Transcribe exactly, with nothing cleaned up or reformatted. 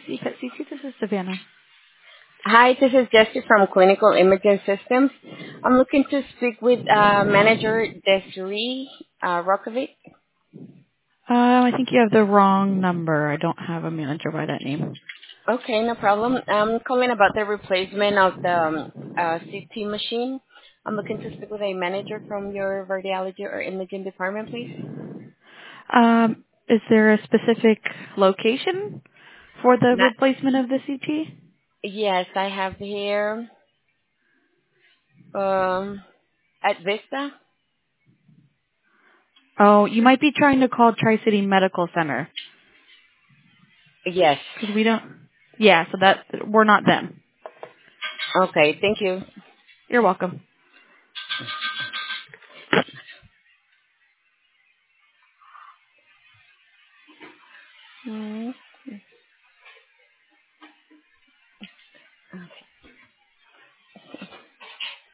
C P C T. This is Savannah. Hi, this is Jessie from Clinical Imaging Systems. I'm looking to speak with uh, Manager Desiree uh, Rokovic. Uh, I think you have the wrong number. I don't have a manager by that name. Okay, no problem. I'm calling about the replacement of the um, uh, C T machine. I'm looking to speak with a manager from your radiology or imaging department, please. Um, is there a specific location for the Not replacement of the C T? yes, I have here um, at Vista. Oh, you might be trying to call Tri-City Medical Center Yes. because we don't. Yeah, so that we're not them. Okay, thank you. You're welcome. Mm.